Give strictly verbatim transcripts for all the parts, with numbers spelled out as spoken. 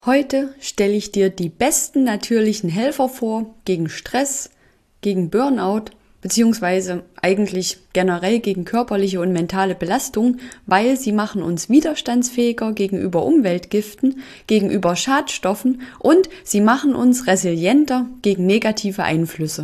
Heute stelle ich dir die besten natürlichen Helfer vor gegen Stress, gegen Burnout, beziehungsweise eigentlich generell gegen körperliche und mentale Belastung, weil sie machen uns widerstandsfähiger gegenüber Umweltgiften, gegenüber Schadstoffen und sie machen uns resilienter gegen negative Einflüsse.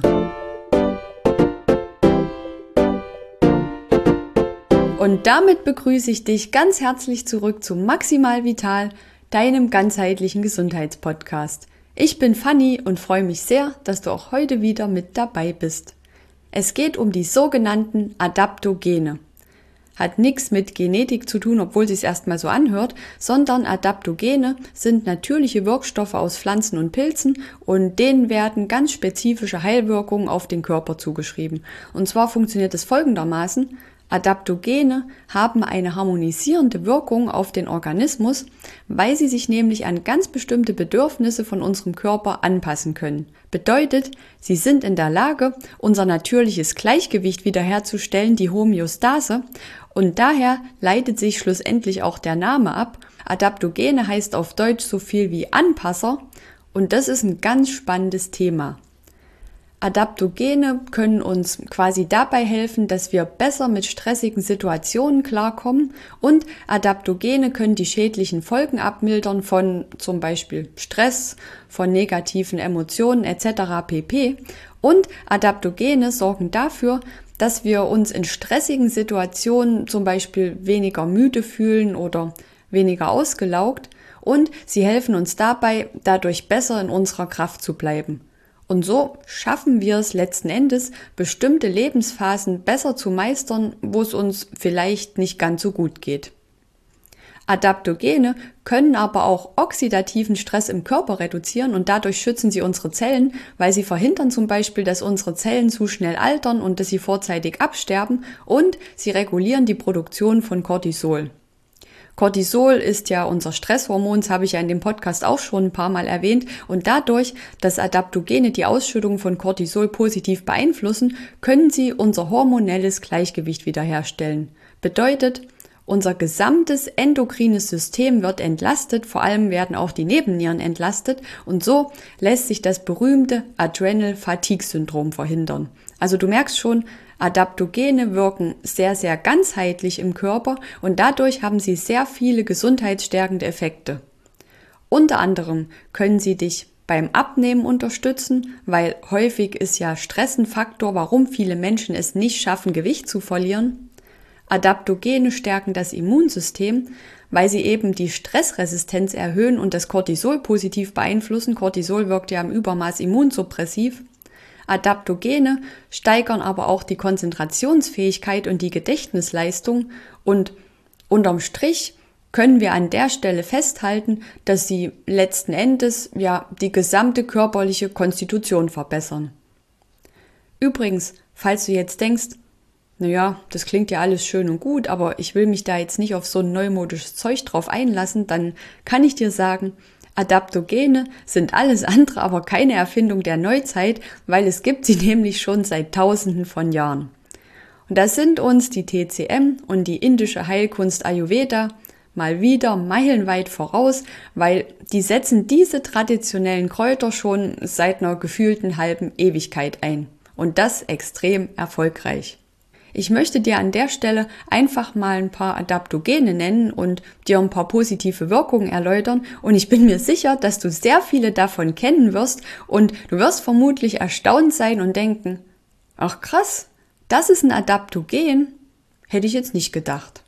Und damit begrüße ich dich ganz herzlich zurück zu Maximal Vital, deinem ganzheitlichen Gesundheitspodcast. Ich bin Fanny und freue mich sehr, dass du auch heute wieder mit dabei bist. Es geht um die sogenannten Adaptogene. Hat nichts mit Genetik zu tun, obwohl es sich erstmal so anhört, sondern Adaptogene sind natürliche Wirkstoffe aus Pflanzen und Pilzen und denen werden ganz spezifische Heilwirkungen auf den Körper zugeschrieben. Und zwar funktioniert es folgendermaßen: Adaptogene haben eine harmonisierende Wirkung auf den Organismus, weil sie sich nämlich an ganz bestimmte Bedürfnisse von unserem Körper anpassen können. Bedeutet, sie sind in der Lage, unser natürliches Gleichgewicht wiederherzustellen, die Homöostase, und daher leitet sich schlussendlich auch der Name ab. Adaptogene heißt auf Deutsch so viel wie Anpasser und das ist ein ganz spannendes Thema. Adaptogene können uns quasi dabei helfen, dass wir besser mit stressigen Situationen klarkommen und Adaptogene können die schädlichen Folgen abmildern von zum Beispiel Stress, von negativen Emotionen et cetera pp. Und Adaptogene sorgen dafür, dass wir uns in stressigen Situationen zum Beispiel weniger müde fühlen oder weniger ausgelaugt und sie helfen uns dabei, dadurch besser in unserer Kraft zu bleiben. Und so schaffen wir es letzten Endes, bestimmte Lebensphasen besser zu meistern, wo es uns vielleicht nicht ganz so gut geht. Adaptogene können aber auch oxidativen Stress im Körper reduzieren und dadurch schützen sie unsere Zellen, weil sie verhindern zum Beispiel, dass unsere Zellen zu schnell altern und dass sie vorzeitig absterben, und sie regulieren die Produktion von Cortisol. Cortisol ist ja unser Stresshormon, das habe ich ja in dem Podcast auch schon ein paar Mal erwähnt, und dadurch, dass Adaptogene die Ausschüttung von Cortisol positiv beeinflussen, können sie unser hormonelles Gleichgewicht wiederherstellen. Bedeutet, unser gesamtes endokrines System wird entlastet, vor allem werden auch die Nebennieren entlastet und so lässt sich das berühmte Adrenal-Fatigue-Syndrom verhindern. Also du merkst schon, Adaptogene wirken sehr, sehr ganzheitlich im Körper und dadurch haben sie sehr viele gesundheitsstärkende Effekte. Unter anderem können sie dich beim Abnehmen unterstützen, weil häufig ist ja Stress ein Faktor, warum viele Menschen es nicht schaffen, Gewicht zu verlieren. Adaptogene stärken das Immunsystem, weil sie eben die Stressresistenz erhöhen und das Cortisol positiv beeinflussen. Cortisol wirkt ja im Übermaß immunsuppressiv. Adaptogene steigern aber auch die Konzentrationsfähigkeit und die Gedächtnisleistung und unterm Strich können wir an der Stelle festhalten, dass sie letzten Endes ja die gesamte körperliche Konstitution verbessern. Übrigens, falls du jetzt denkst, naja, das klingt ja alles schön und gut, aber ich will mich da jetzt nicht auf so ein neumodisches Zeug drauf einlassen, dann kann ich dir sagen, Adaptogene sind alles andere, aber keine Erfindung der Neuzeit, weil es gibt sie nämlich schon seit Tausenden von Jahren. Und da sind uns die T C M und die indische Heilkunst Ayurveda mal wieder meilenweit voraus, weil die setzen diese traditionellen Kräuter schon seit einer gefühlten halben Ewigkeit ein. Und das extrem erfolgreich. Ich möchte dir an der Stelle einfach mal ein paar Adaptogene nennen und dir ein paar positive Wirkungen erläutern und ich bin mir sicher, dass du sehr viele davon kennen wirst und du wirst vermutlich erstaunt sein und denken, ach krass, das ist ein Adaptogen? Hätte ich jetzt nicht gedacht.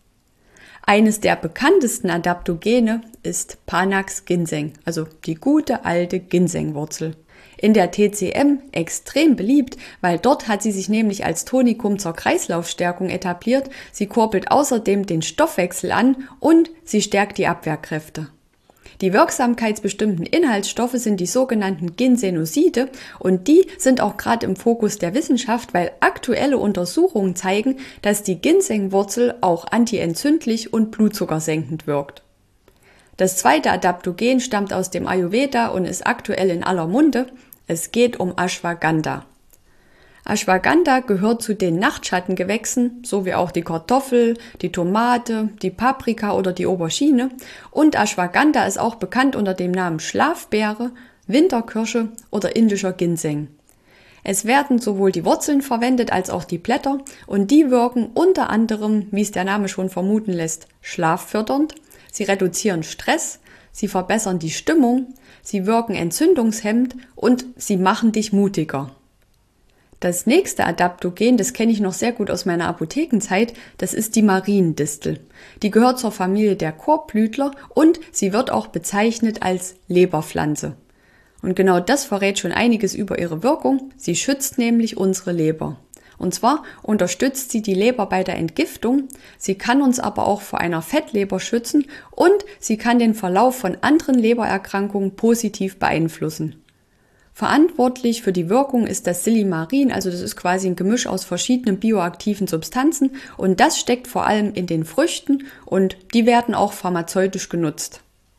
Eines der bekanntesten Adaptogene ist Panax Ginseng, also die gute alte Ginsengwurzel. In der T C M extrem beliebt, weil dort hat sie sich nämlich als Tonikum zur Kreislaufstärkung etabliert. Sie kurbelt außerdem den Stoffwechsel an und sie stärkt die Abwehrkräfte. Die wirksamkeitsbestimmten Inhaltsstoffe sind die sogenannten Ginsenoside und die sind auch gerade im Fokus der Wissenschaft, weil aktuelle Untersuchungen zeigen, dass die Ginsengwurzel auch antientzündlich und blutzuckersenkend wirkt. Das zweite Adaptogen stammt aus dem Ayurveda und ist aktuell in aller Munde. Es geht um Ashwagandha. Ashwagandha gehört zu den Nachtschattengewächsen, so wie auch die Kartoffel, die Tomate, die Paprika oder die Aubergine. Und Ashwagandha ist auch bekannt unter dem Namen Schlafbeere, Winterkirsche oder indischer Ginseng. Es werden sowohl die Wurzeln verwendet als auch die Blätter und die wirken unter anderem, wie es der Name schon vermuten lässt, schlaffördernd. Sie reduzieren Stress, sie verbessern die Stimmung, sie wirken entzündungshemmend und sie machen dich mutiger. Das nächste Adaptogen, das kenne ich noch sehr gut aus meiner Apothekenzeit, das ist die Mariendistel. Die gehört zur Familie der Korbblütler und sie wird auch bezeichnet als Leberpflanze. Und genau das verrät schon einiges über ihre Wirkung. Sie schützt nämlich unsere Leber. Und zwar unterstützt sie die Leber bei der Entgiftung, sie kann uns aber auch vor einer Fettleber schützen und sie kann den Verlauf von anderen Lebererkrankungen positiv beeinflussen. Verantwortlich für die Wirkung ist das Silymarin, also das ist quasi ein Gemisch aus verschiedenen bioaktiven Substanzen und das steckt vor allem in den Früchten und die werden auch pharmazeutisch genutzt.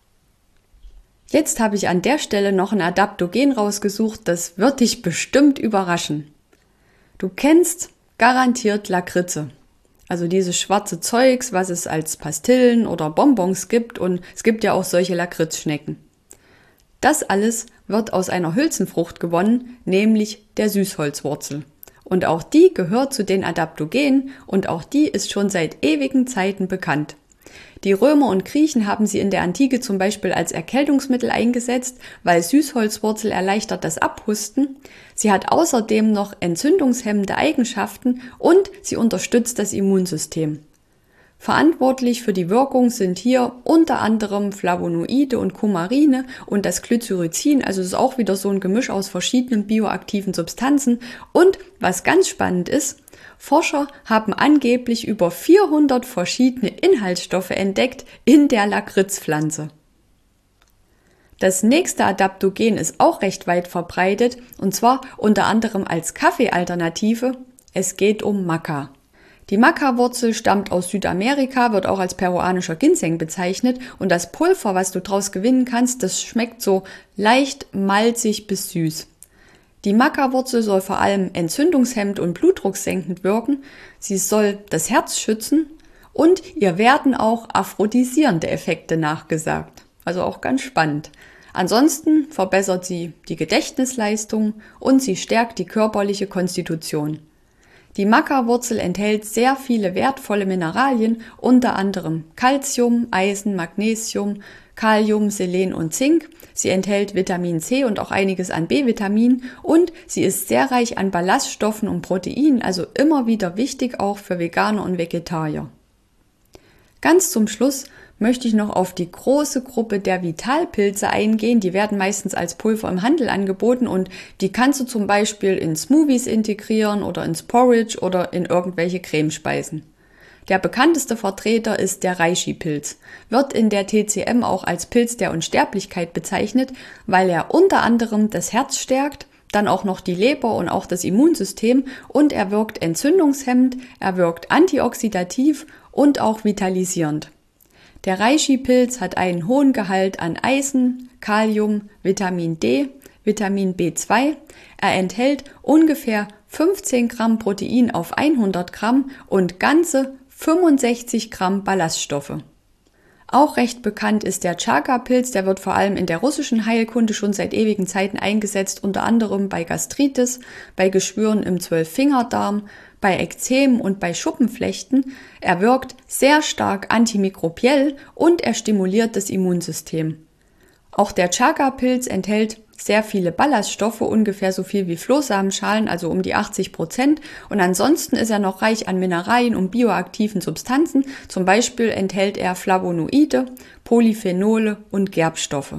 Jetzt habe ich an der Stelle noch ein Adaptogen rausgesucht, das wird dich bestimmt überraschen. Du kennst garantiert Lakritze, also dieses schwarze Zeugs, was es als Pastillen oder Bonbons gibt und es gibt ja auch solche Lakritzschnecken. Das alles wird aus einer Hülsenfrucht gewonnen, nämlich der Süßholzwurzel. Und auch die gehört zu den Adaptogenen und auch die ist schon seit ewigen Zeiten bekannt. Die Römer und Griechen haben sie in der Antike zum Beispiel als Erkältungsmittel eingesetzt, weil Süßholzwurzel erleichtert das Abhusten. Sie hat außerdem noch entzündungshemmende Eigenschaften und sie unterstützt das Immunsystem. Verantwortlich für die Wirkung sind hier unter anderem Flavonoide und Coumarine und das Glycyrrhizin, also es ist auch wieder so ein Gemisch aus verschiedenen bioaktiven Substanzen. Und was ganz spannend ist, Forscher haben angeblich über vierhundert verschiedene Inhaltsstoffe entdeckt in der Lakritzpflanze. Das nächste Adaptogen ist auch recht weit verbreitet und zwar unter anderem als Kaffeealternative. Es geht um Maca. Die Maca-Wurzel stammt aus Südamerika, wird auch als peruanischer Ginseng bezeichnet und das Pulver, was du daraus gewinnen kannst, das schmeckt so leicht malzig bis süß. Die Maca-Wurzel soll vor allem entzündungshemmend und blutdrucksenkend wirken, sie soll das Herz schützen und ihr werden auch aphrodisierende Effekte nachgesagt. Also auch ganz spannend. Ansonsten verbessert sie die Gedächtnisleistung und sie stärkt die körperliche Konstitution. Die Maca-Wurzel enthält sehr viele wertvolle Mineralien, unter anderem Calcium, Eisen, Magnesium, Kalium, Selen und Zink. Sie enthält Vitamin C und auch einiges an B-Vitamin und sie ist sehr reich an Ballaststoffen und Proteinen, also immer wieder wichtig auch für Veganer und Vegetarier. Ganz zum Schluss möchte ich noch auf die große Gruppe der Vitalpilze eingehen. Die werden meistens als Pulver im Handel angeboten und die kannst du zum Beispiel in Smoothies integrieren oder ins Porridge oder in irgendwelche Cremespeisen. Der bekannteste Vertreter ist der Reishi-Pilz, wird in der T C M auch als Pilz der Unsterblichkeit bezeichnet, weil er unter anderem das Herz stärkt, dann auch noch die Leber und auch das Immunsystem und er wirkt entzündungshemmend, er wirkt antioxidativ und auch vitalisierend. Der Reishi-Pilz hat einen hohen Gehalt an Eisen, Kalium, Vitamin D, Vitamin B zwei. Er enthält ungefähr fünfzehn Gramm Protein auf hundert Gramm und ganze fünfundsechzig Gramm Ballaststoffe. Auch recht bekannt ist der Chaga-Pilz, der wird vor allem in der russischen Heilkunde schon seit ewigen Zeiten eingesetzt, unter anderem bei Gastritis, bei Geschwüren im Zwölffingerdarm, bei Ekzem und bei Schuppenflechten. Er wirkt sehr stark antimikrobiell und er stimuliert das Immunsystem. Auch der Chaga-Pilz enthält sehr viele Ballaststoffe, ungefähr so viel wie Flohsamenschalen, also um die achtzig Prozent. Und ansonsten ist er noch reich an Mineralien und bioaktiven Substanzen. Zum Beispiel enthält er Flavonoide, Polyphenole und Gerbstoffe.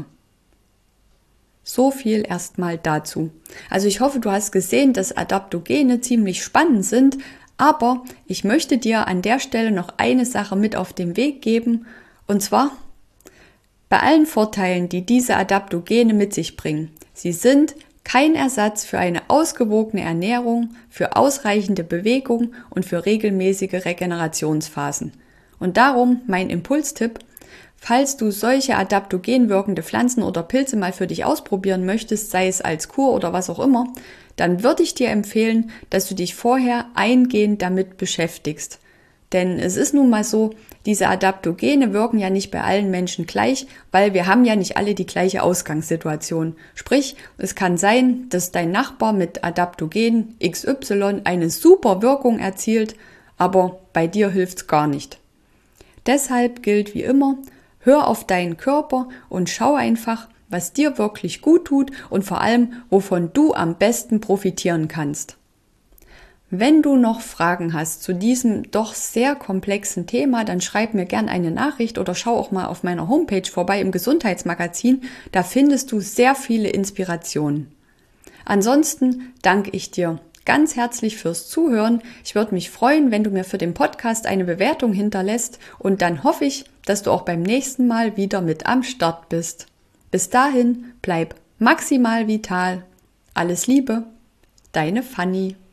So viel erstmal dazu. Also ich hoffe, du hast gesehen, dass Adaptogene ziemlich spannend sind, aber ich möchte dir an der Stelle noch eine Sache mit auf den Weg geben, und zwar bei allen Vorteilen, die diese Adaptogene mit sich bringen. Sie sind kein Ersatz für eine ausgewogene Ernährung, für ausreichende Bewegung und für regelmäßige Regenerationsphasen. Und darum mein Impulstipp: Falls du solche adaptogen wirkende Pflanzen oder Pilze mal für dich ausprobieren möchtest, sei es als Kur oder was auch immer, dann würde ich dir empfehlen, dass du dich vorher eingehend damit beschäftigst. Denn es ist nun mal so, diese Adaptogene wirken ja nicht bei allen Menschen gleich, weil wir haben ja nicht alle die gleiche Ausgangssituation. Sprich, es kann sein, dass dein Nachbar mit Adaptogen X Y eine super Wirkung erzielt, aber bei dir hilft's gar nicht. Deshalb gilt wie immer, hör auf deinen Körper und schau einfach, was dir wirklich gut tut und vor allem, wovon du am besten profitieren kannst. Wenn du noch Fragen hast zu diesem doch sehr komplexen Thema, dann schreib mir gerne eine Nachricht oder schau auch mal auf meiner Homepage vorbei im Gesundheitsmagazin. Da findest du sehr viele Inspirationen. Ansonsten danke ich dir ganz herzlich fürs Zuhören. Ich würde mich freuen, wenn du mir für den Podcast eine Bewertung hinterlässt und dann hoffe ich, dass du auch beim nächsten Mal wieder mit am Start bist. Bis dahin, bleib maximal vital. Alles Liebe, deine Fanny.